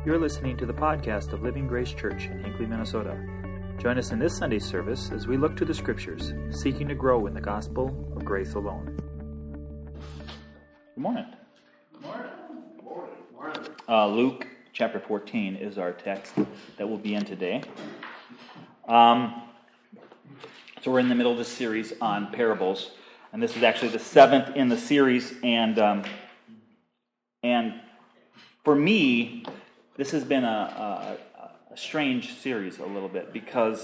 You're listening to the podcast of Living Grace Church in Hinckley, Minnesota. Join us in this Sunday service as we look to the Scriptures, seeking to grow in the gospel of grace alone. Good morning. Good morning. Good morning. Luke chapter 14 is our text that we'll be in today. So we're in the middle of this series on parables, and this is actually the seventh in the series. And for me, this has been a strange series a little bit because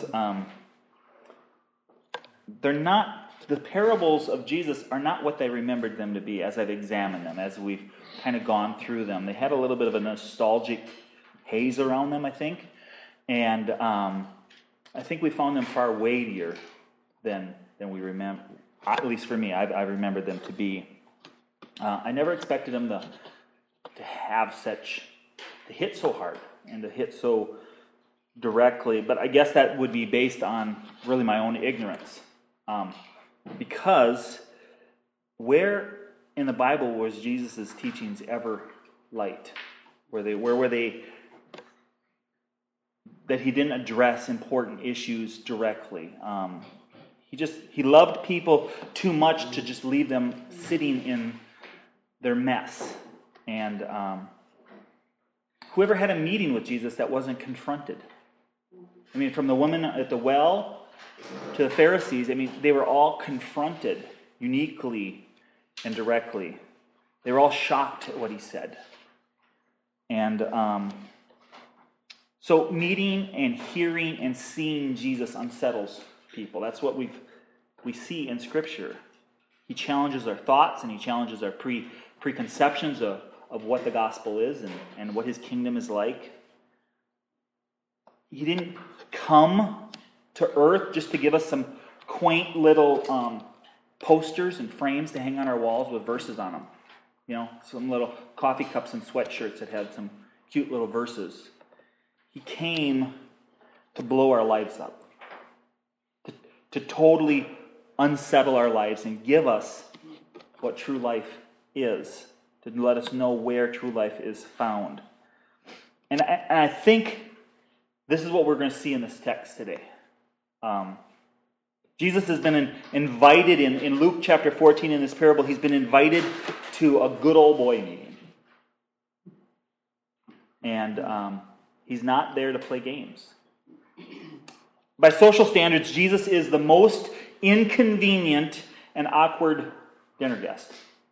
they're not, the parables of Jesus are not what I remembered them to be as I've examined them, as we've kind of gone through them. They had a little bit of a nostalgic haze around them, I think, and I think we found them far weightier than we remember. At least for me, I remembered them to be. I never expected them to hit so hard and to hit so directly, but I guess that would be based on really my own ignorance. Because where in the Bible was Jesus' teachings ever light? Where were they that he didn't address important issues directly? He loved people too much to just leave them sitting in their mess. And whoever had a meeting with Jesus that wasn't confronted? I mean, from the woman at the well to the Pharisees, I mean, they were all confronted uniquely and directly. They were all shocked at what he said. And so meeting and hearing and seeing Jesus unsettles people. That's what we see in Scripture. He challenges our thoughts and he challenges our preconceptions of what the gospel is and what his kingdom is like. He didn't come to earth just to give us some quaint little posters and frames to hang on our walls with verses on them. You know, some little coffee cups and sweatshirts that had some cute little verses. He came to blow our lives up, to totally unsettle our lives and give us what true life is, to let us know where true life is found. And I think this is what we're going to see in this text today. Jesus has been invited in Luke chapter 14 in this parable. He's been invited to a good old boy meeting. And he's not there to play games. By social standards, Jesus is the most inconvenient and awkward dinner guest.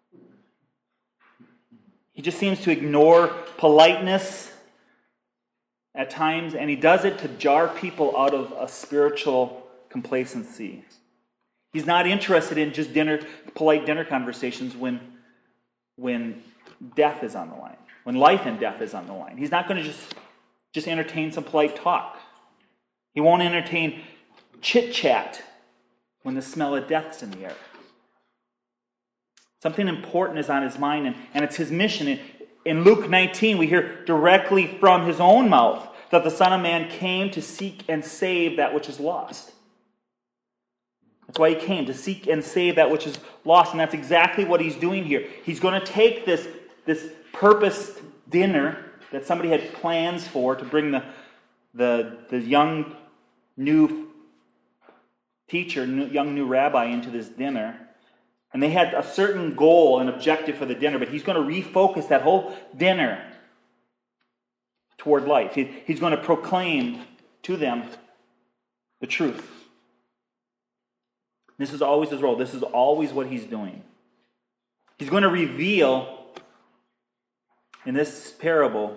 He just seems to ignore politeness at times, and he does it to jar people out of a spiritual complacency. He's not interested in just polite dinner conversations when death is on the line, when life and death is on the line. He's not going to just entertain some polite talk. He won't entertain chit-chat when the smell of death's in the air. Something important is on his mind, and it's his mission. In Luke 19, we hear directly from his own mouth that the Son of Man came to seek and save that which is lost. That's why he came, to seek and save that which is lost, and that's exactly what he's doing here. He's going to take this purposed dinner that somebody had plans for to bring the young new teacher, young new rabbi into this dinner. And they had a certain goal and objective for the dinner, but he's going to refocus that whole dinner toward life. He's going to proclaim to them the truth. This is always his role. This is always what he's doing. He's going to reveal in this parable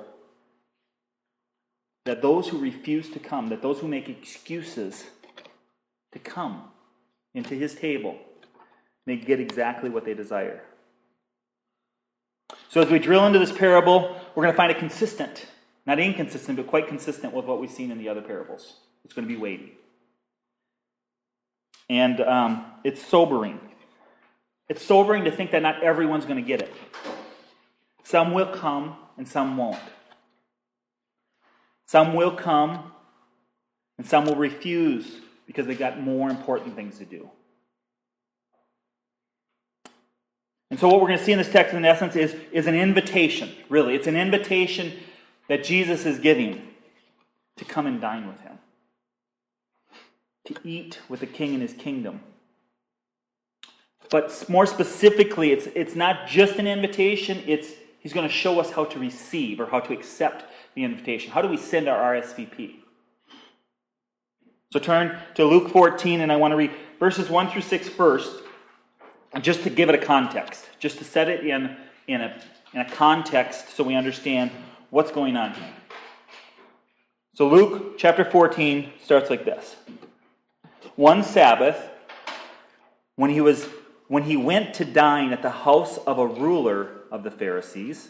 that those who refuse to come, that those who make excuses to come into his table, they get exactly what they desire. So as we drill into this parable, we're going to find it consistent. Not inconsistent, but quite consistent with what we've seen in the other parables. It's going to be weighty. And it's sobering. It's sobering to think that not everyone's going to get it. Some will come and some won't. Some will come and some will refuse because they've got more important things to do. And so what we're going to see in this text, in essence, is an invitation. Really, it's an invitation that Jesus is giving to come and dine with him, to eat with the king in his kingdom. But more specifically, it's not just an invitation, he's going to show us how to receive or how to accept the invitation. How do we send our RSVP? So turn to Luke 14, and I want to read verses 1 through 6 first, just to give it a context, just to set it in a context so we understand what's going on here. So Luke chapter 14 starts like this. One Sabbath, when he went to dine at the house of a ruler of the Pharisees,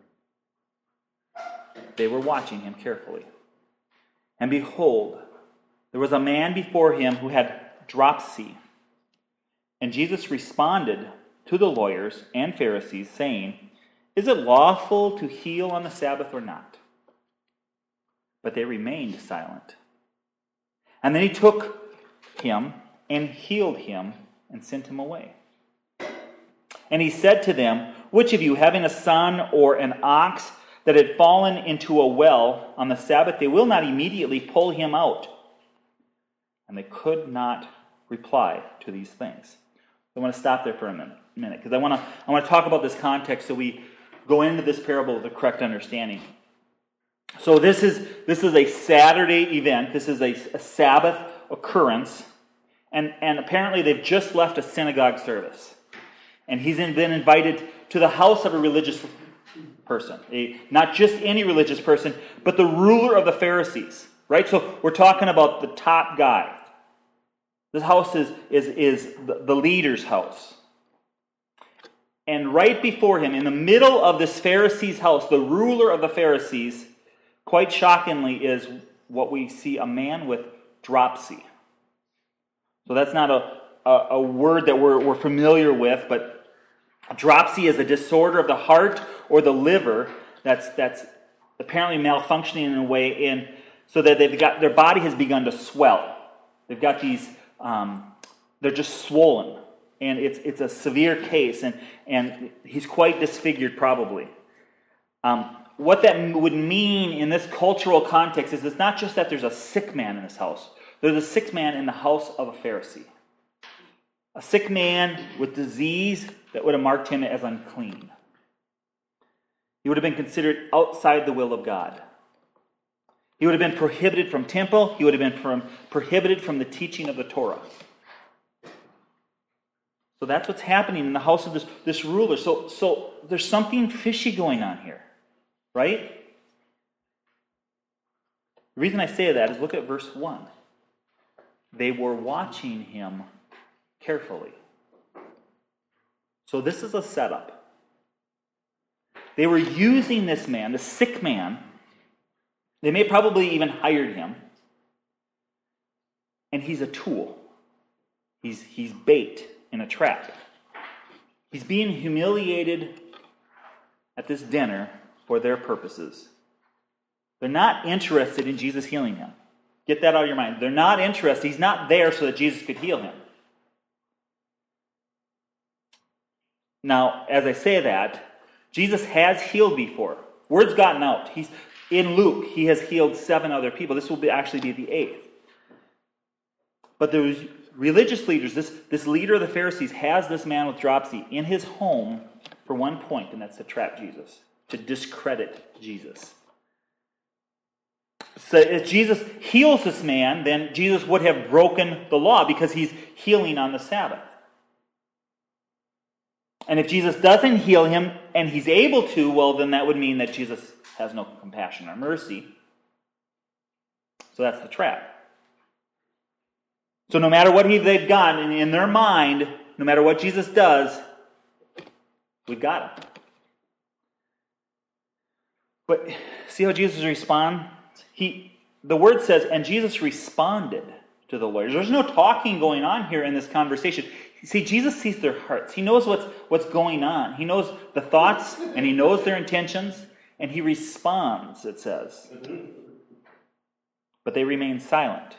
they were watching him carefully. And behold, there was a man before him who had dropsy. And Jesus responded to the lawyers and Pharisees, saying, "Is it lawful to heal on the Sabbath or not?" But they remained silent. And then he took him and healed him and sent him away. And he said to them, "Which of you, having a son or an ox that had fallen into a well on the Sabbath, they will not immediately pull him out?" And they could not reply to these things. I want to stop there for a minute because I want to talk about this context so we go into this parable with the correct understanding. So this is a Saturday event. This is a Sabbath occurrence. And apparently they've just left a synagogue service. And he's been invited to the house of a religious person. Not just any religious person, but the ruler of the Pharisees. Right? So we're talking about the top guy. This house is the leader's house. And right before him, in the middle of this Pharisee's house, the ruler of the Pharisees, quite shockingly, is what we see, a man with dropsy. So that's not a word that we're familiar with, but dropsy is a disorder of the heart or the liver that's apparently malfunctioning in a way, so that their body has begun to swell. They've got these, they're just swollen, and it's a severe case, and he's quite disfigured probably. What that would mean in this cultural context is it's not just that there's a sick man in this house. There's a sick man in the house of a Pharisee. A sick man with disease that would have marked him as unclean. He would have been considered outside the will of God. He would have been prohibited from temple. He would have been prohibited from the teaching of the Torah. So that's what's happening in the house of this ruler. So there's something fishy going on here, right? The reason I say that is look at verse 1. They were watching him carefully. So this is a setup. They were using this man, the sick man. They may probably even hired him. And he's a tool. He's bait in a trap. He's being humiliated at this dinner for their purposes. They're not interested in Jesus healing him. Get that out of your mind. They're not interested. He's not there so that Jesus could heal him. Now, as I say that, Jesus has healed before. Word's gotten out. In Luke, he has healed 7 other people. This will actually be the 8th. But the religious leaders, this leader of the Pharisees, has this man with dropsy in his home for one point, and that's to trap Jesus, to discredit Jesus. So if Jesus heals this man, then Jesus would have broken the law because he's healing on the Sabbath. And if Jesus doesn't heal him and he's able to, well, then that would mean that Jesus has no compassion or mercy. So that's the trap. So no matter what they've done, in their mind, no matter what Jesus does, we've got him. But see how Jesus responds? The word says, and Jesus responded to the lawyers. There's no talking going on here in this conversation. See, Jesus sees their hearts. He knows what's going on. He knows the thoughts, and he knows their intentions, and he responds, it says. But they remain silent.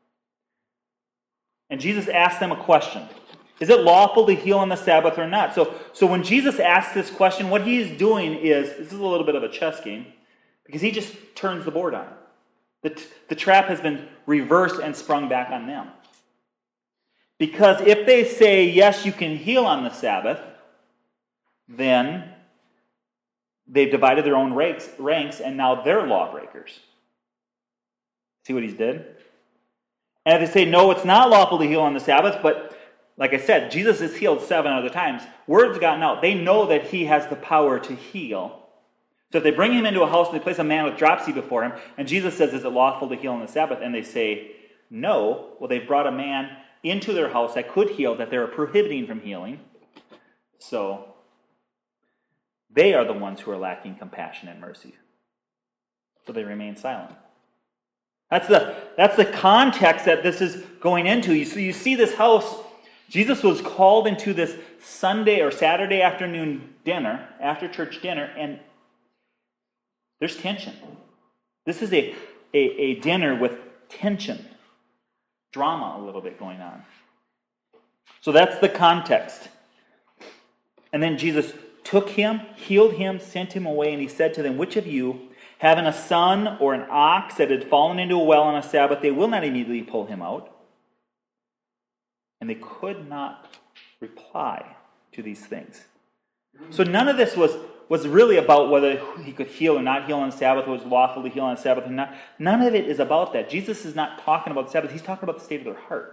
And Jesus asked them a question. Is it lawful to heal on the Sabbath or not? So when Jesus asks this question, what he is doing is, this is a little bit of a chess game, Because he just turns the board on. The trap has been reversed and sprung back on them. Because if they say, yes, you can heal on the Sabbath, then they've divided their own ranks, and now they're lawbreakers. See what he's did? And if they say, no, it's not lawful to heal on the Sabbath, but like I said, Jesus has healed 7 other times. Word's gotten out. They know that he has the power to heal. So if they bring him into a house and they place a man with dropsy before him, and Jesus says, is it lawful to heal on the Sabbath? And they say, no. Well, they've brought a man into their house that could heal, that they were prohibiting from healing. So they are the ones who are lacking compassion and mercy. So they remain silent. That's the context that this is going into. So you see this house. Jesus was called into this Sunday or Saturday afternoon dinner, after church dinner, and there's tension. This is a dinner with tension, drama a little bit going on. So that's the context. And then Jesus took him, healed him, sent him away, and he said to them, which of you, having a son or an ox that had fallen into a well on a Sabbath, they will not immediately pull him out? And they could not reply to these things. So none of this was really about whether he could heal or not heal on the Sabbath, or was lawful to heal on the Sabbath or not. None of it is about that. Jesus is not talking about the Sabbath. He's talking about the state of their heart.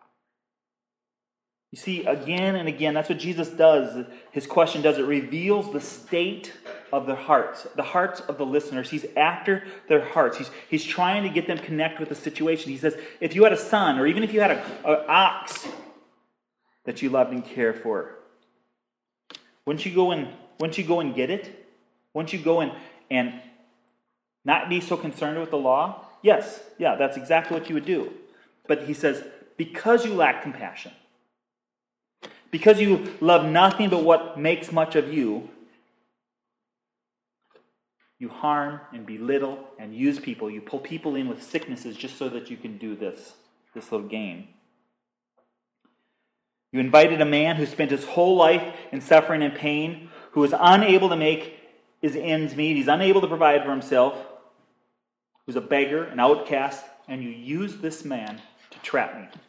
You see, again and again, that's what Jesus does. His question does. It reveals the state of their hearts, the hearts of the listeners. He's after their hearts. He's trying to get them connect with the situation. He says, if you had a son, or even if you had an ox that you loved and cared for, wouldn't you go and get it? Wouldn't you go and not be so concerned with the law? Yes, yeah, that's exactly what you would do. But he says, because you lack compassion, because you love nothing but what makes much of you, you harm and belittle and use people. You pull people in with sicknesses just so that you can do this little game. You invited a man who spent his whole life in suffering and pain, who is unable to make his ends meet. He's unable to provide for himself, who's a beggar, an outcast, and you use this man to trap me.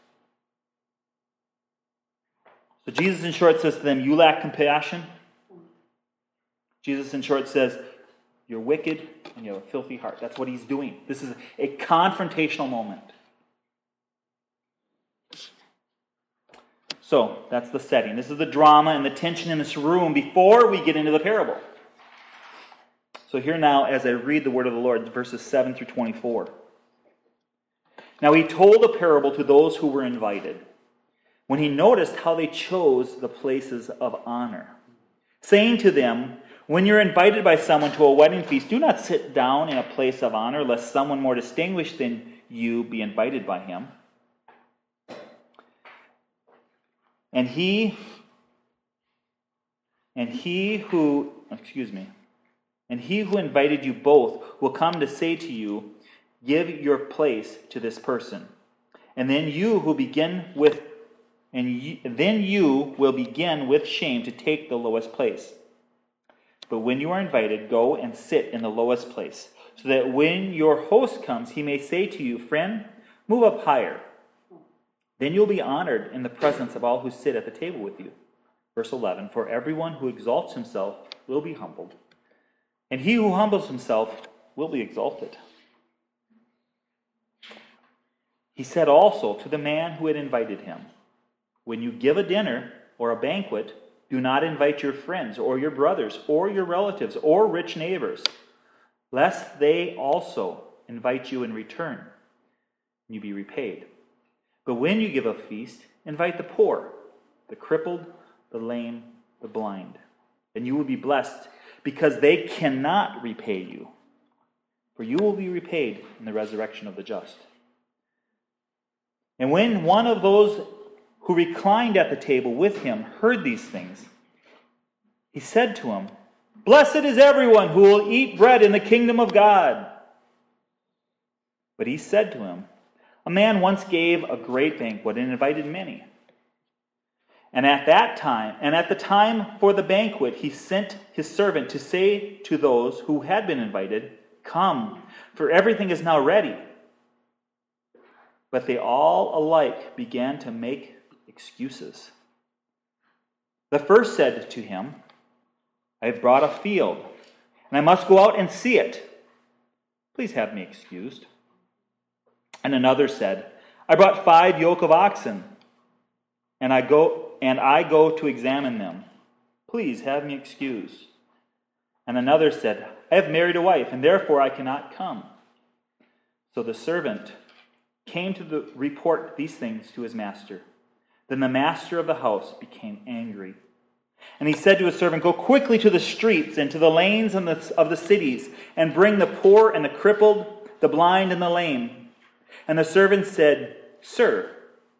So Jesus, in short, says to them, you lack compassion. Jesus, in short, says, you're wicked and you have a filthy heart. That's what he's doing. This is a confrontational moment. So, that's the setting. This is the drama and the tension in this room before we get into the parable. So here now, as I read the word of the Lord, verses 7 through 24. Now he told a parable to those who were invited, when he noticed how they chose the places of honor, saying to them, when you're invited by someone to a wedding feast, do not sit down in a place of honor, lest someone more distinguished than you be invited by him. And he who invited you both will come to say to you, give your place to this person. And then you will begin with shame to take the lowest place. But when you are invited, go and sit in the lowest place, so that when your host comes, he may say to you, friend, move up higher. Then you'll be honored in the presence of all who sit at the table with you. Verse 11, for everyone who exalts himself will be humbled, and he who humbles himself will be exalted. He said also to the man who had invited him, when you give a dinner or a banquet, do not invite your friends or your brothers or your relatives or rich neighbors, lest they also invite you in return, and you be repaid. But when you give a feast, invite the poor, the crippled, the lame, the blind, and you will be blessed, because they cannot repay you, for you will be repaid in the resurrection of the just. And when one of those who reclined at the table with him heard these things, he said to him, blessed is everyone who will eat bread in the kingdom of God. But he said to him, a man once gave a great banquet and invited many. And at the time for the banquet, he sent his servant to say to those who had been invited, Come, for everything is now ready." But they all alike began to make excuses. The first said to him, "I have brought a field, and I must go out and see it. Please have me excused." And another said, "I brought 5 yoke of oxen, and I go to examine them. Please have me excused." And another said, "I have married a wife, and therefore I cannot come." So the servant came to report these things to his master. Then the master of the house became angry. And he said to his servant, "Go quickly to the streets and to the lanes of the cities, and bring the poor and the crippled, the blind and the lame." And the servant said, "Sir,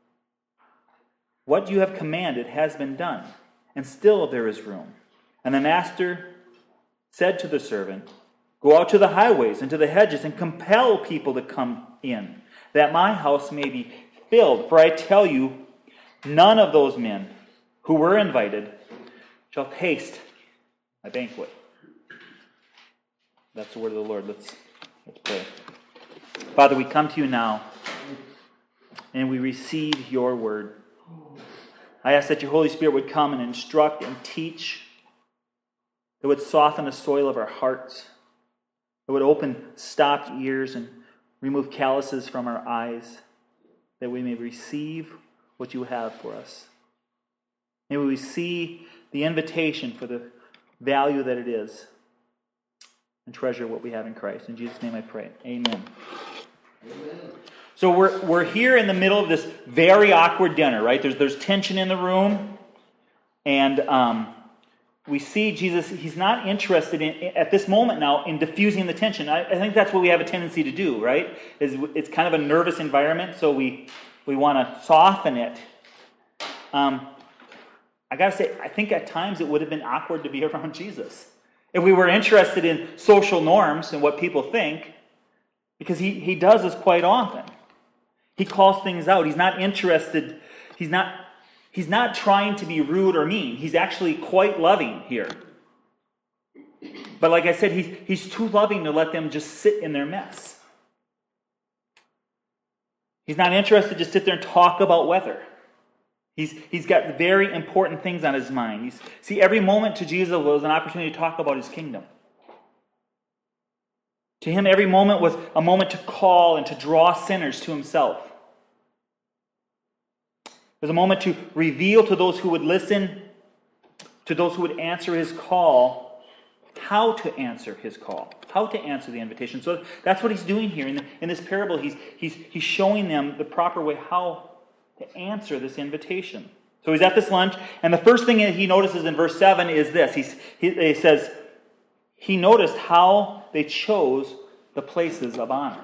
what you have commanded has been done, and still there is room." And the master said to the servant, "Go out to the highways and to the hedges, and compel people to come in, that my house may be filled. For I tell you, none of those men who were invited shall taste my banquet." That's the word of the Lord. Let's pray. Father, we come to you now, and we receive your word. I ask that your Holy Spirit would come and instruct and teach, that would soften the soil of our hearts, that would open stopped ears and remove calluses from our eyes, that we may receive what you have for us. May we see the invitation for the value that it is, and treasure what we have in Christ. In Jesus' name I pray. Amen. Amen. So we're here in the middle of this very awkward dinner, right? There's tension in the room, and we see Jesus. He's not interested at this moment now in diffusing the tension. I think that's what we have a tendency to do, right? It's kind of a nervous environment, so we want to soften it. I gotta say, I think at times it would have been awkward to be around Jesus if we were interested in social norms and what people think, because he does this quite often. He calls things out. He's not interested. He's not trying to be rude or mean. He's actually quite loving here. But like I said, he's too loving to let them just sit in their mess. He's not interested to sit there and talk about weather. He's got very important things on his mind. See, every moment to Jesus was an opportunity to talk about his kingdom. To him, every moment was a moment to call and to draw sinners to himself. It was a moment to reveal to those who would listen, to those who would answer his call, how to answer his call, how to answer the invitation. So that's what he's doing here. In this parable, he's showing them the proper way how to answer this invitation. So he's at this lunch, and the first thing that he notices in verse 7 is this. He says, he noticed how they chose the places of honor.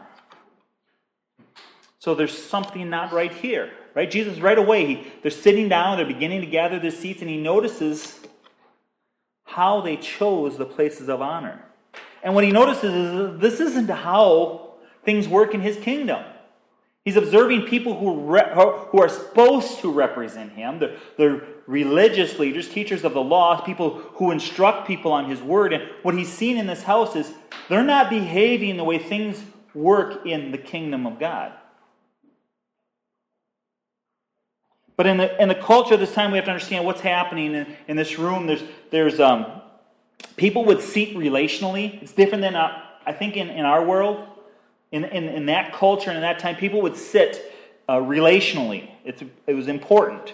So there's something not right here, right? Jesus, right away, they're sitting down, they're beginning to gather their seats, and he notices how they chose the places of honor. And what he notices is this isn't how things work in his kingdom. He's observing people who are supposed to represent him, the religious leaders, teachers of the law, people who instruct people on his word. And what he's seen in this house is they're not behaving the way things work in the kingdom of God. But in the culture of this time, we have to understand what's happening in this room. There's people would seat relationally. It's different than I think in our world. In that culture and in that time, people would sit relationally. It was important.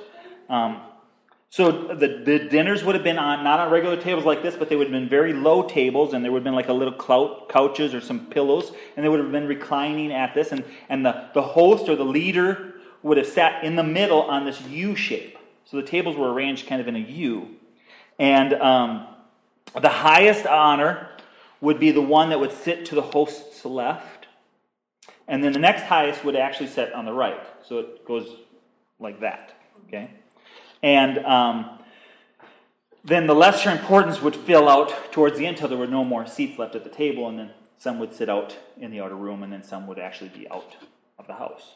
So the dinners would have been not on regular tables like this, but they would have been very low tables, and there would have been like a little couches or some pillows, and they would have been reclining at this, and the host or the leader would have sat in the middle on this U shape. So the tables were arranged kind of in a U. And the highest honor would be the one that would sit to the host's left. And then the next highest would actually sit on the right. So it goes like that. Okay? And then the lesser importance would fill out towards the end until there were no more seats left at the table, and then some would sit out in the outer room, and then some would actually be out of the house.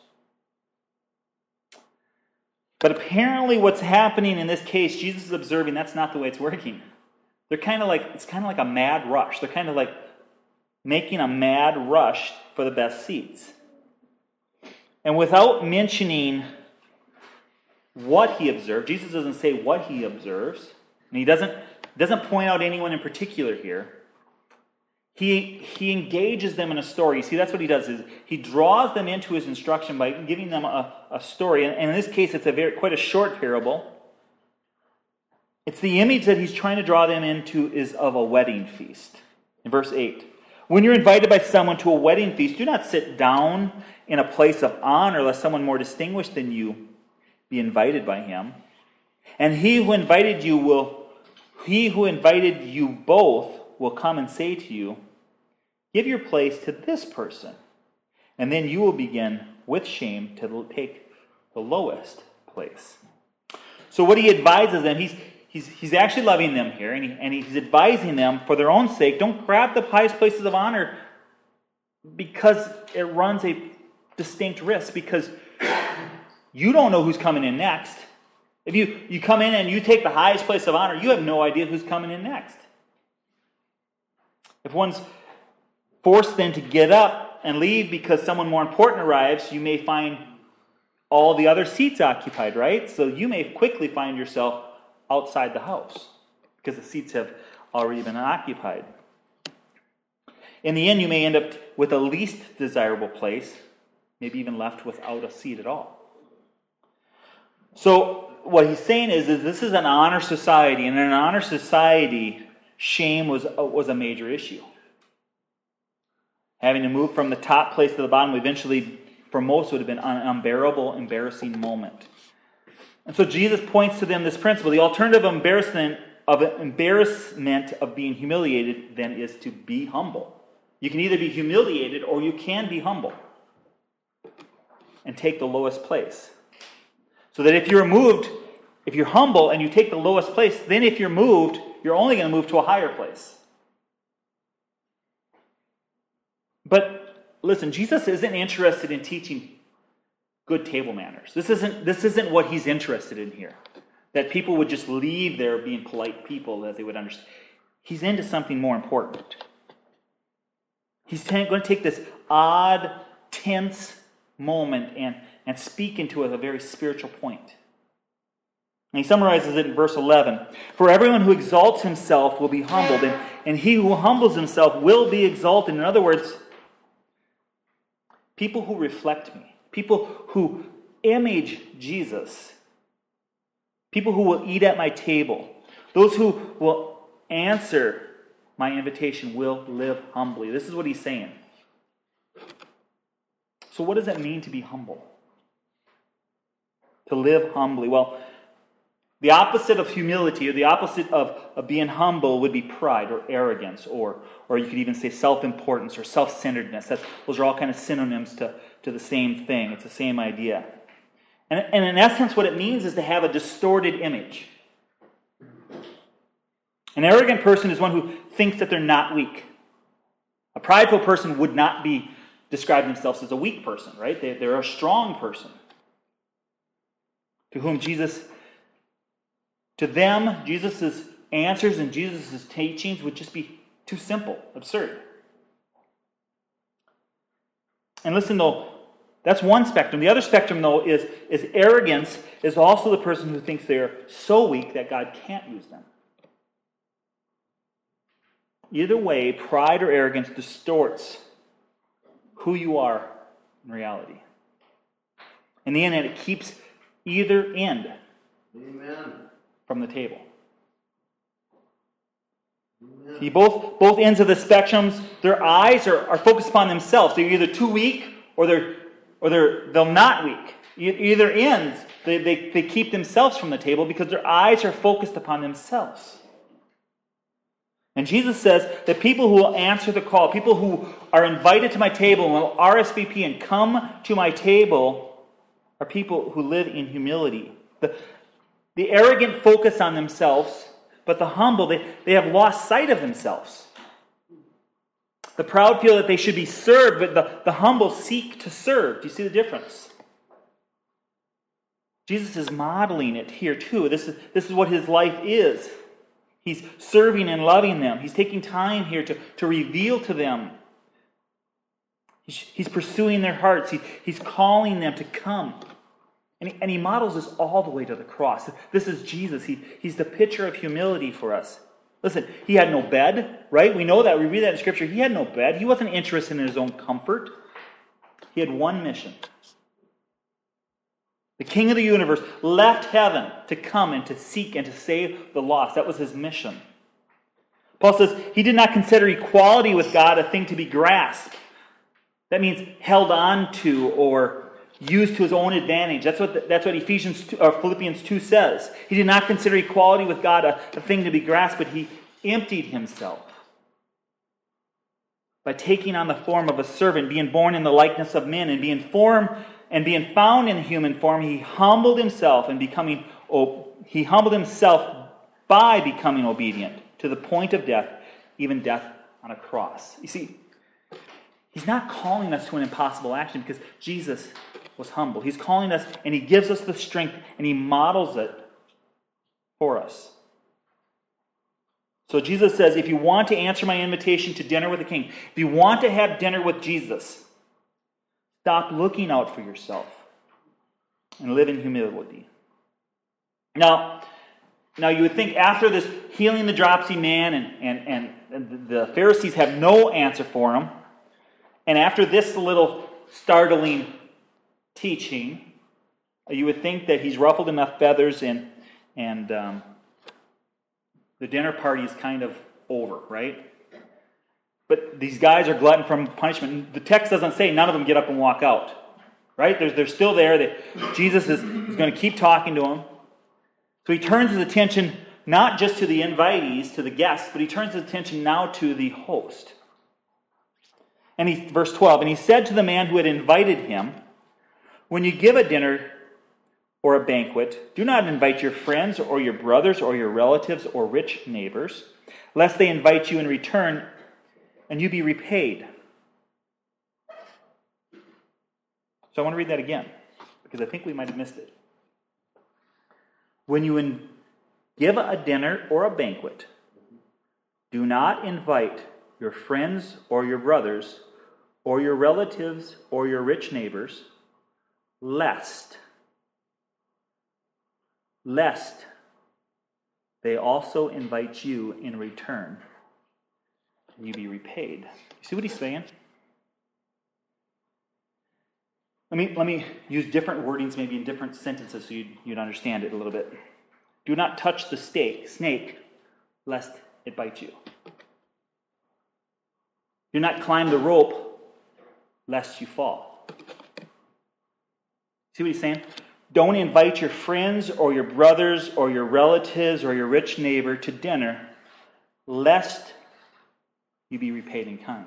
But apparently what's happening in this case, Jesus is observing that's not the way it's working. It's kind of like a mad rush. They're kind of like, making a mad rush for the best seats. And without mentioning what he observed, Jesus doesn't say what he observes, and he doesn't point out anyone in particular here. He engages them in a story. You see, that's what he does, is he draws them into his instruction by giving them a story. And in this case, it's quite a short parable. It's the image that he's trying to draw them into is of a wedding feast. In verse 8, when you're invited by someone to a wedding feast, do not sit down in a place of honor, lest someone more distinguished than you be invited by him. And he who invited you both will come and say to you, give your place to this person, and then you will begin with shame to take the lowest place. So what he advises them, he's actually loving them here, and he's advising them for their own sake, don't grab the highest places of honor because it runs a distinct risk, because you don't know who's coming in next. If you come in and you take the highest place of honor, you have no idea who's coming in next. If one's forced then to get up and leave because someone more important arrives, you may find all the other seats occupied, right? So you may quickly find yourself outside the house because the seats have already been occupied. In the end, you may end up with a least desirable place, maybe even left without a seat at all. So what he's saying is this is an honor society, and in an honor society, shame was a major issue. Having to move from the top place to the bottom eventually, for most, would have been an unbearable, embarrassing moment. And so Jesus points to them this principle. The alternative embarrassment of being humiliated then is to be humble. You can either be humiliated or you can be humble and take the lowest place. So that if you're humble and you take the lowest place, then if you're moved, you're only going to move to a higher place. But listen, Jesus isn't interested in teaching good table manners. This isn't what he's interested in here. That people would just leave there being polite people as they would understand. He's into something more important. He's going to take this odd, tense moment and speak into a very spiritual point. And he summarizes it in verse 11. For everyone who exalts himself will be humbled, and he who humbles himself will be exalted. In other words, people who reflect me, people who image Jesus, people who will eat at my table, those who will answer my invitation will live humbly. This is what he's saying. So what does that mean to be humble? To live humbly? Well, the opposite of humility, or the opposite of being humble, would be pride or arrogance, or you could even say self-importance or self-centeredness. Those are all kind of synonyms to the same thing. It's the same idea. And in essence, what it means is to have a distorted image. An arrogant person is one who thinks that they're not weak. A prideful person would not describe themselves as a weak person, right? They're a strong person. To whom Jesus' answers and Jesus' teachings would just be too simple, absurd. And listen, though, that's one spectrum. The other spectrum, though, is arrogance is also the person who thinks they're so weak that God can't use them. Either way, pride or arrogance distorts who you are in reality. In the end, it keeps either end from the table. Amen. See, both ends of the spectrums, their eyes are focused upon themselves. They're either too weak or they're not weak. Either ends, they keep themselves from the table because their eyes are focused upon themselves. And Jesus says that people who will answer the call, people who are invited to my table and will RSVP and come to my table, are people who live in humility. The arrogant focus on themselves, but the humble, they have lost sight of themselves. The proud feel that they should be served, but the humble seek to serve. Do you see the difference? Jesus is modeling it here too. This is what his life is. He's serving and loving them. He's taking time here to reveal to them He's pursuing their hearts. He's calling them to come. And he models this all the way to the cross. This is Jesus. He's the picture of humility for us. Listen, he had no bed, right? We know that. We read that in Scripture. He had no bed. He wasn't interested in his own comfort. He had one mission. The King of the universe left heaven to come and to seek and to save the lost. That was his mission. Paul says he did not consider equality with God a thing to be grasped. That means held on to or used to his own advantage. That's what Philippians 2 says. He did not consider equality with God a thing to be grasped, but he emptied himself by taking on the form of a servant, being born in the likeness of men, and being found in human form. He humbled himself by becoming obedient to the point of death, even death on a cross. You see, he's not calling us to an impossible action because Jesus was humble. He's calling us, and he gives us the strength, and he models it for us. So Jesus says, if you want to answer my invitation to dinner with the King, if you want to have dinner with Jesus, stop looking out for yourself and live in humility. Now you would think after this healing the dropsy man and the Pharisees have no answer for him, and after this little startling teaching, you would think that he's ruffled enough feathers and the dinner party is kind of over, right? But these guys are glutton for punishment. The text doesn't say none of them get up and walk out, right? They're still there. Jesus is going to keep talking to them. So he turns his attention not just to the invitees, to the guests, but he turns his attention now to the host. And verse 12, and he said to the man who had invited him, when you give a dinner or a banquet, do not invite your friends or your brothers or your relatives or rich neighbors, lest they invite you in return and you be repaid. So I want to read that again, because I think we might have missed it. When you give a dinner or a banquet, do not invite your friends or your brothers or your relatives or your rich neighbors, lest they also invite you in return and you be repaid. You see what he's saying? Let me use different wordings maybe in different sentences so you'd understand it a little bit. Do not touch the snake, lest it bite you. Do not climb the rope, lest you fall. See what he's saying? Don't invite your friends or your brothers or your relatives or your rich neighbor to dinner, lest you be repaid in kind.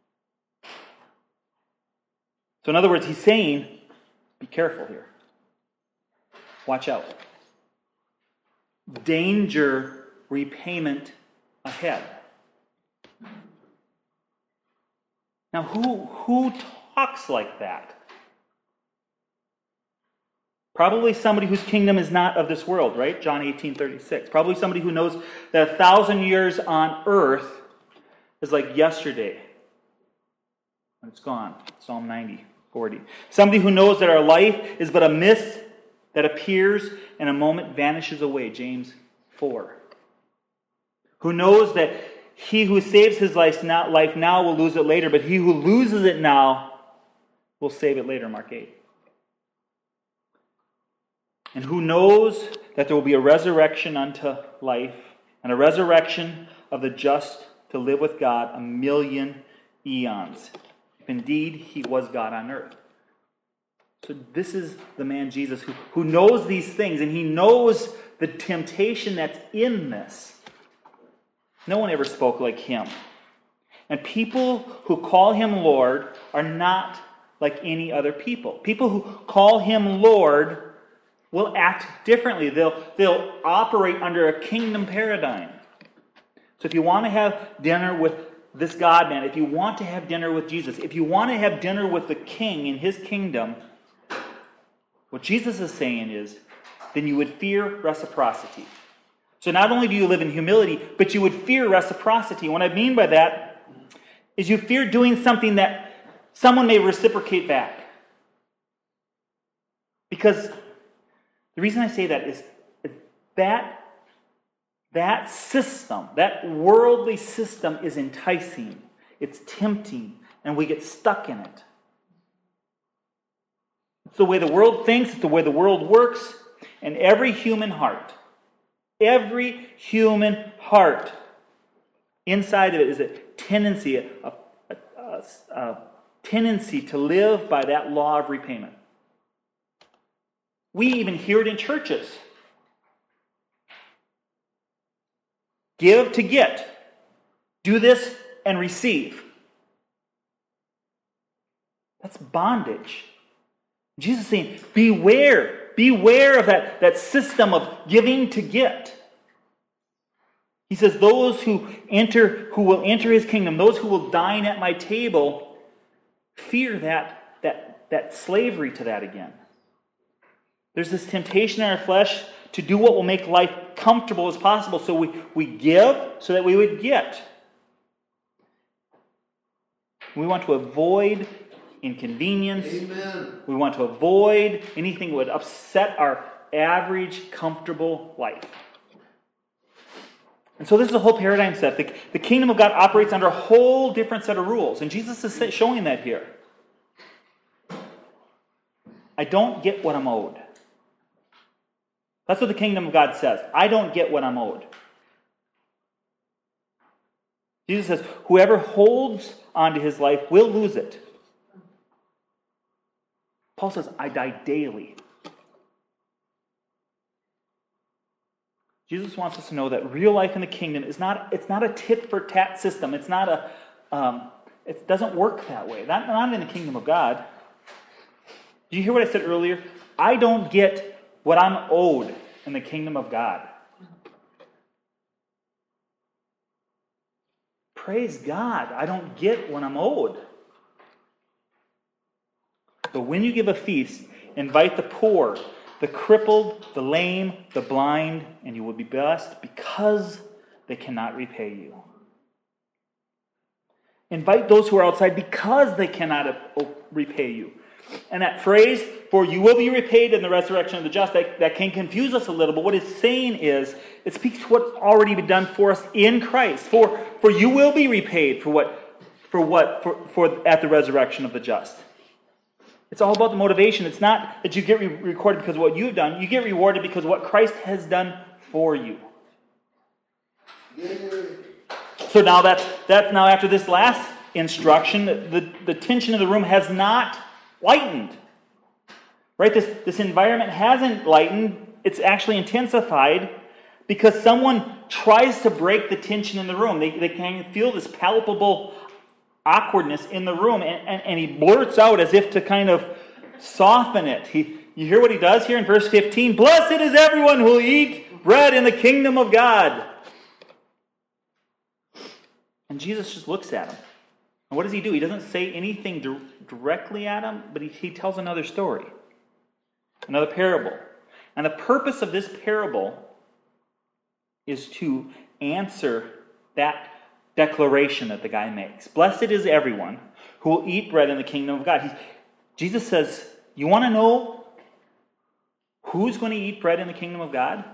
So in other words, he's saying, be careful here. Watch out. Danger, repayment ahead. Now, who talks like that? Probably somebody whose kingdom is not of this world, right? John 18:36. Probably somebody who knows that 1,000 years on earth is like yesterday. And it's gone. Psalm 90:40. Somebody who knows that our life is but a mist that appears and a moment vanishes away. James 4. Who knows that he who saves his life now will lose it later, but he who loses it now will save it later. Mark 8. And who knows that there will be a resurrection unto life and a resurrection of the just to live with God 1,000,000 eons, if indeed he was God on earth. So this is the man Jesus who knows these things, and he knows the temptation that's in this. No one ever spoke like him. And people who call him Lord are not like any other people. People who call him Lord will act differently. They'll operate under a kingdom paradigm. So if you want to have dinner with this God-man, if you want to have dinner with Jesus, if you want to have dinner with the King in his kingdom, what Jesus is saying is, then you would fear reciprocity. So not only do you live in humility, but you would fear reciprocity. And what I mean by that is you fear doing something that someone may reciprocate back. Because the reason I say that is that system, that worldly system is enticing. It's tempting, and we get stuck in it. It's the way the world thinks, it's the way the world works, and every human heart, inside of it is a tendency, a tendency to live by that law of repayment. We even hear it in churches. Give to get. Do this and receive. That's bondage. Jesus is saying, beware of that system of giving to get. He says, those who will enter his kingdom, those who will dine at my table, fear that slavery to that again. There's this temptation in our flesh to do what will make life comfortable as possible. So we give so that we would get. We want to avoid inconvenience. Amen. We want to avoid anything that would upset our average, comfortable life. And so this is a whole paradigm set. The kingdom of God operates under a whole different set of rules. And Jesus is showing that here. I don't get what I'm owed. That's what the kingdom of God says. I don't get what I'm owed. Jesus says, whoever holds onto his life will lose it. Paul says, I die daily. Jesus wants us to know that real life in the kingdom is not a tit-for-tat system. It's not it doesn't work that way. Not in the kingdom of God. Did you hear what I said earlier? I don't get what I'm owed in the kingdom of God. Praise God, I don't get what I'm owed. But when you give a feast, invite the poor, the crippled, the lame, the blind, and you will be blessed because they cannot repay you. Invite those who are outside because they cannot repay you. And that phrase, for you will be repaid in the resurrection of the just, that can confuse us a little, but what it's saying is, it speaks to what's already been done for us in Christ. For you will be repaid for at the resurrection of the just. It's all about the motivation. It's not that you get rewarded because of what you've done. You get rewarded because of what Christ has done for you. So now that's now after this last instruction, the tension of the room has not lightened. Right? This environment hasn't lightened. It's actually intensified because someone tries to break the tension in the room. They can feel this palpable awkwardness in the room, and he blurts out as if to kind of soften it. You hear what he does here in verse 15? Blessed is everyone who will eat bread in the kingdom of God. And Jesus just looks at him. And what does he do? He doesn't say anything directly at him, but he tells another story, another parable. And the purpose of this parable is to answer that declaration that the guy makes. Blessed is everyone who will eat bread in the kingdom of God. Jesus says, you want to know who's going to eat bread in the kingdom of God?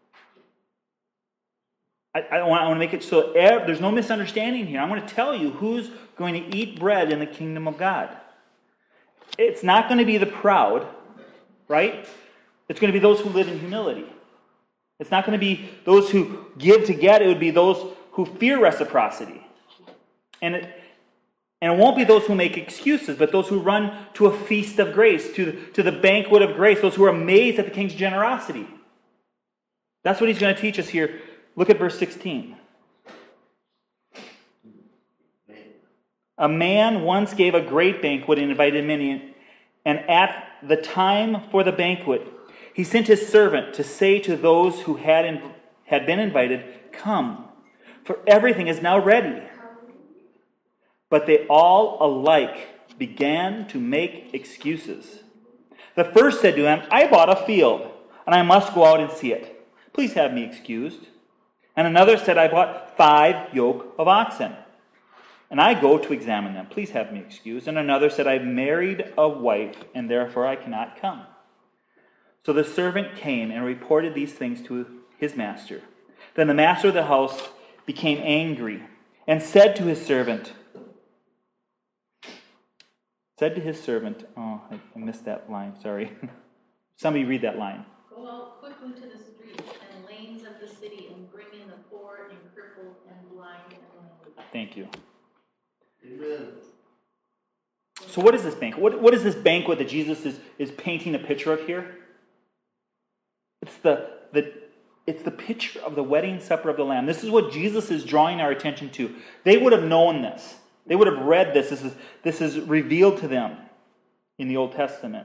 I want to make it so there's no misunderstanding here. I'm going to tell you who's going to eat bread in the kingdom of God. It's not going to be the proud, right? It's going to be those who live in humility. It's not going to be those who give to get. It would be those who fear reciprocity. And it won't be those who make excuses, but those who run to a feast of grace, to the banquet of grace, those who are amazed at the king's generosity. That's what he's going to teach us here. Look at verse 16. A man once gave a great banquet and invited many, and at the time for the banquet, he sent his servant to say to those who had been invited, "Come, for everything is now ready." But they all alike began to make excuses. The first said to him, "I bought a field, and I must go out and see it. Please have me excused." And another said, "I bought 5 yoke of oxen." and I go to examine them. Please have me excused. And another said, I've married a wife, and therefore I cannot come. So the servant came and reported these things to his master. Then the master of the house became angry and said to his servant, oh, I missed that line, sorry. Somebody read that line. Go out quickly to the streets and lanes of the city and bring in the poor and crippled and blind and lame. Thank you. Amen. So what is this banquet? What is this banquet that Jesus is painting a picture of here? It's the picture of the wedding supper of the Lamb. This is what Jesus is drawing our attention to. They would have known this. They would have read this. This is revealed to them in the Old Testament.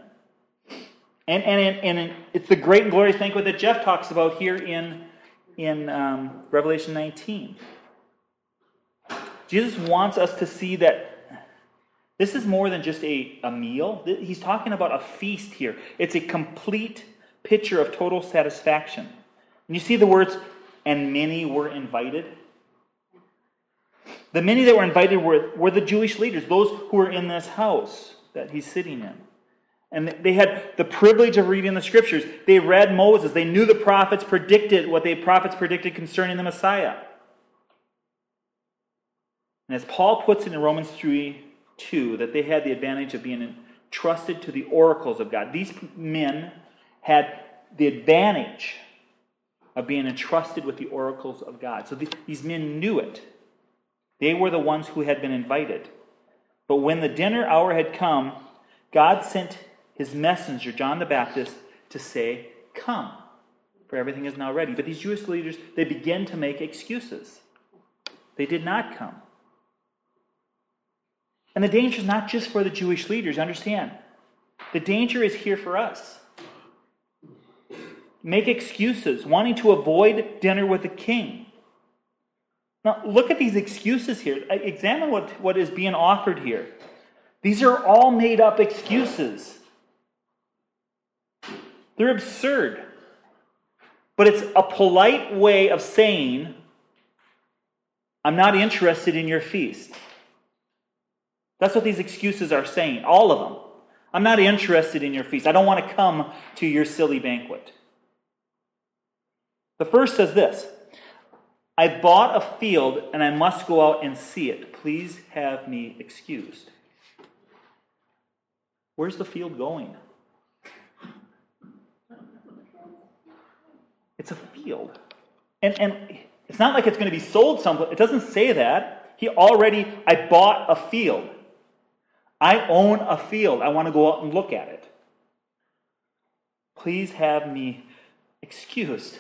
And it's the great and glorious banquet that Jeff talks about here in Revelation 19. Jesus wants us to see that this is more than just a meal. He's talking about a feast here. It's a complete picture of total satisfaction. And you see the words, and many were invited. The many that were invited were the Jewish leaders, those who were in this house that he's sitting in. And they had the privilege of reading the Scriptures. They read Moses. They knew the prophets predicted what the prophets predicted concerning the Messiah. And as Paul puts it in Romans 3:2, that they had the advantage of being entrusted to the oracles of God. These men had the advantage of being entrusted with the oracles of God. So these men knew it. They were the ones who had been invited. But when the dinner hour had come, God sent his messenger, John the Baptist, to say, come, for everything is now ready. But these Jewish leaders, they began to make excuses. They did not come. And the danger is not just for the Jewish leaders, understand. The danger is here for us. Make excuses, wanting to avoid dinner with the king. Now, look at these excuses here. Examine what is being offered here. These are all made-up excuses. They're absurd. But it's a polite way of saying, I'm not interested in your feast. That's what these excuses are saying, all of them. I'm not interested in your feast. I don't want to come to your silly banquet. The first says this, I bought a field and I must go out and see it. Please have me excused. Where's the field going? It's a field. And it's not like it's going to be sold someplace. It doesn't say that. I bought a field. I own a field. I want to go out and look at it. Please have me excused.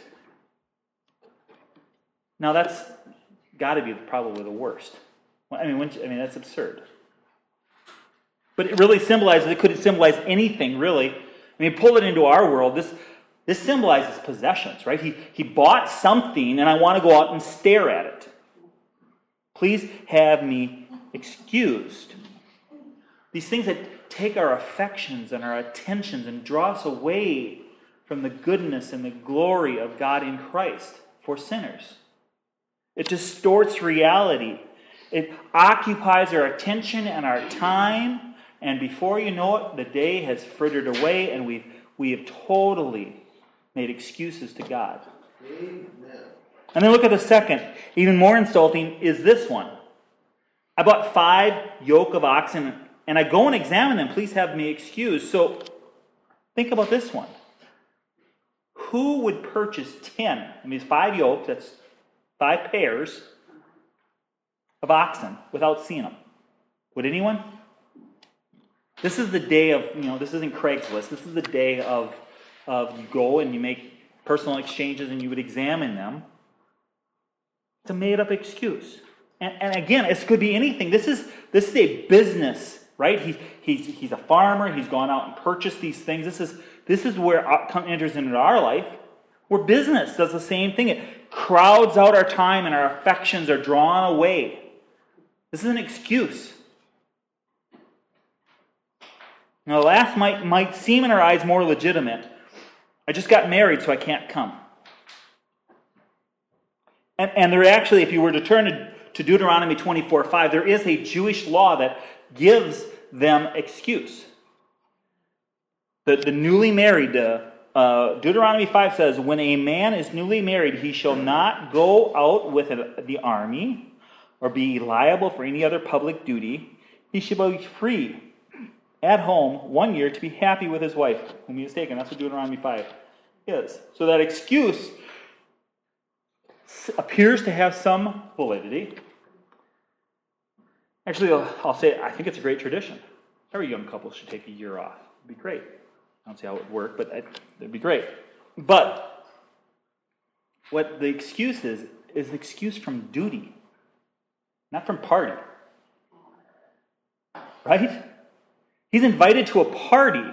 Now that's got to be probably the worst. I mean, that's absurd. But it really symbolizes, it could symbolize anything, really. I mean, pull it into our world. This symbolizes possessions, right? He bought something, and I want to go out and stare at it. Please have me excused. These things that take our affections and our attentions and draw us away from the goodness and the glory of God in Christ for sinners. It distorts reality. It occupies our attention and our time, and before you know it, the day has frittered away, and we have totally made excuses to God. Amen. And then look at the second, even more insulting, is this one. I bought 5 yoke of oxen, and I go and examine them. Please have me excused. So think about this one. Who would purchase 10? I mean, it's 5 yokes, that's 5 pairs of oxen without seeing them. Would anyone? This is the day of, this isn't Craigslist. This is the day of you go and you make personal exchanges and you would examine them. It's a made-up excuse. And again, it could be anything. This is a business, right? He's a farmer. He's gone out and purchased these things. This is where it enters into our life. Where business does the same thing. It crowds out our time and our affections are drawn away. This is an excuse. Now, the last might seem in our eyes more legitimate. I just got married, so I can't come. And there actually, if you were to turn to Deuteronomy 24:5, there is a Jewish law that gives them excuse. The newly married, Deuteronomy 5 says, when a man is newly married, he shall not go out with the army or be liable for any other public duty. He shall be free at home 1 year to be happy with his wife, whom he has taken. That's what Deuteronomy 5 is. So that excuse appears to have some validity. Actually, I'll say I think it's a great tradition. Every young couple should take a year off. It'd be great. I don't see how it would work, but it'd be great. But what the excuse is an excuse from duty, not from party. Right? He's invited to a party.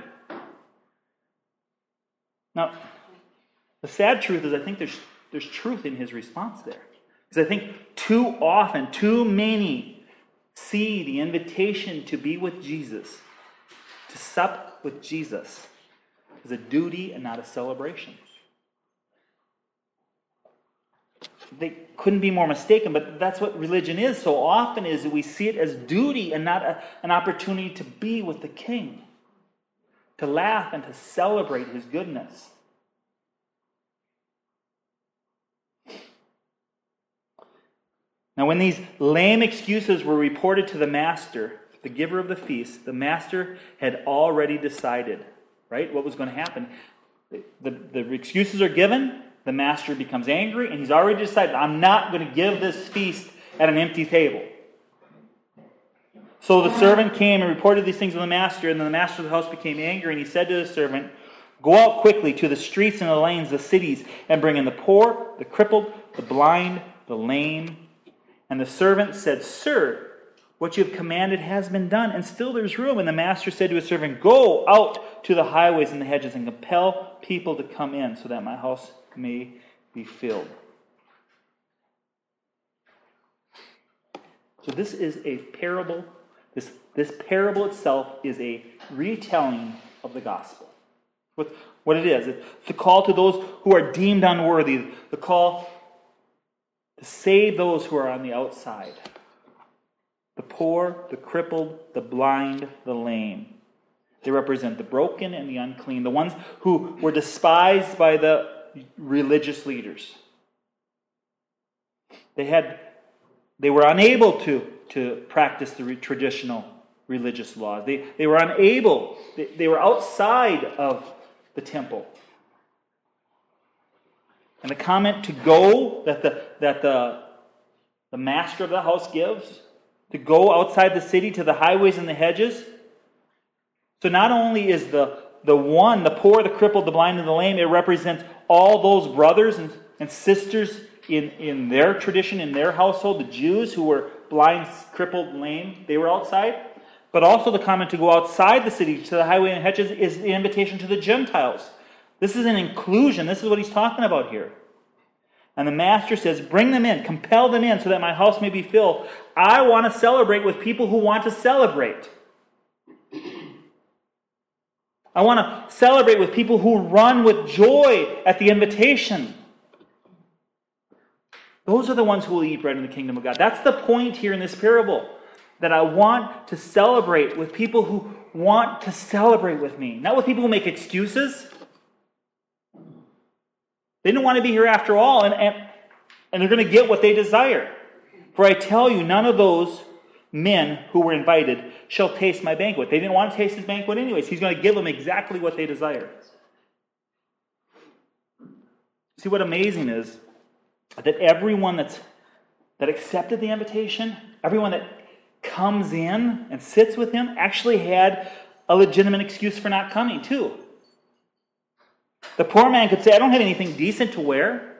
Now, the sad truth is I think there's truth in his response there. Because I think too often, too many see the invitation to be with Jesus, to sup with Jesus, as a duty and not a celebration. They couldn't be more mistaken, but that's what religion is so often, is that we see it as duty and not an opportunity to be with the King, to laugh and to celebrate his goodness. Now, when these lame excuses were reported to the master, the giver of the feast, the master had already decided, right, what was going to happen. The excuses are given, the master becomes angry, and he's already decided, I'm not going to give this feast at an empty table. So the servant came and reported these things to the master, and then the master of the house became angry, and he said to the servant, go out quickly to the streets and the lanes, the cities, and bring in the poor, the crippled, the blind, the lame. And the servant said, Sir, what you have commanded has been done, and still there's room. And the master said to his servant, go out to the highways and the hedges and compel people to come in, so that my house may be filled. So this is a parable. This parable itself is a retelling of the gospel. What it is. It's the call to those who are deemed unworthy. The call to save those who are on the outside. The poor, the crippled, the blind, the lame. They represent the broken and the unclean, the ones who were despised by the religious leaders. They were unable to practice the traditional religious laws. They were unable. They were outside of the temple. And the comment to go that the master of the house gives, to go outside the city to the highways and the hedges. So not only is the poor, the crippled, the blind, and the lame, it represents all those brothers and sisters in their tradition, in their household, the Jews who were blind, crippled, lame, they were outside. But also the comment to go outside the city to the highway and hedges is the invitation to the Gentiles. This is an inclusion. This is what he's talking about here. And the master says, bring them in, compel them in so that my house may be filled. I want to celebrate with people who want to celebrate. I want to celebrate with people who run with joy at the invitation. Those are the ones who will eat bread in the kingdom of God. That's the point here in this parable. That I want to celebrate with people who want to celebrate with me. Not with people who make excuses. They don't want to be here after all, and they're going to get what they desire. For I tell you, none of those men who were invited shall taste my banquet. They didn't want to taste his banquet anyways. He's going to give them exactly what they desire. See, what amazing is that everyone that accepted the invitation, everyone that comes in and sits with him, actually had a legitimate excuse for not coming too. The poor man could say, I don't have anything decent to wear.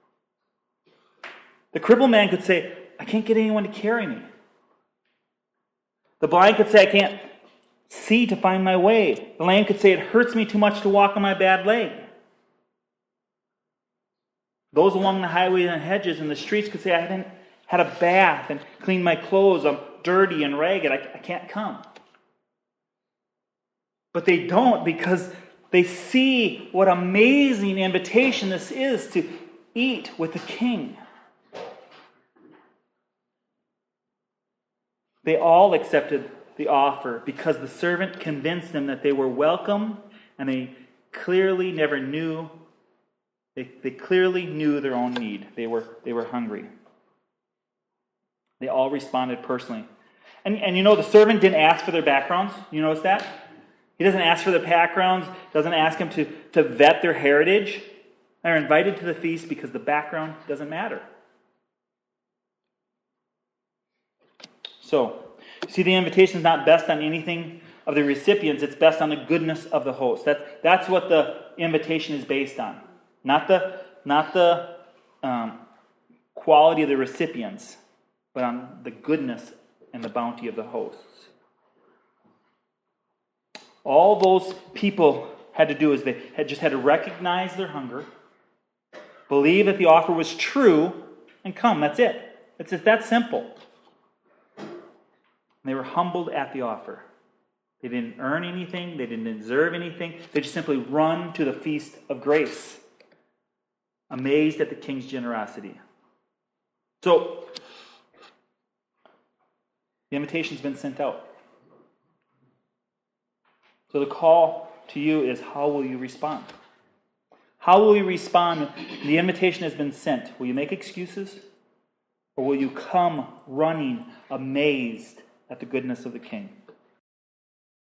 The crippled man could say, I can't get anyone to carry me. The blind could say, I can't see to find my way. The lame could say, it hurts me too much to walk on my bad leg. Those along the highways and hedges and the streets could say, I haven't had a bath and cleaned my clothes. I'm dirty and ragged. I can't come. But they don't, because they see what amazing invitation this is to eat with the King. They all accepted the offer because the servant convinced them that they were welcome, and they clearly never knew. They clearly knew their own need. They were hungry. They all responded personally. And you know, the servant didn't ask for their backgrounds. You notice that? He doesn't ask for their backgrounds, doesn't ask them to vet their heritage. They're invited to the feast because the background doesn't matter. So, see, the invitation is not best on anything of the recipients. It's best on the goodness of the host. That's what the invitation is based on. Not the quality of the recipients, but on the goodness and the bounty of the hosts. All those people had to do is they had to recognize their hunger, believe that the offer was true, and come. That's it. It's that simple. They were humbled at the offer. They didn't earn anything. They didn't deserve anything. They just simply run to the feast of grace, amazed at the king's generosity. So, the invitation's been sent out. So the call to you is, how will you respond? How will you respond when the invitation has been sent? Will you make excuses? Or will you come running, amazed at the goodness of the King?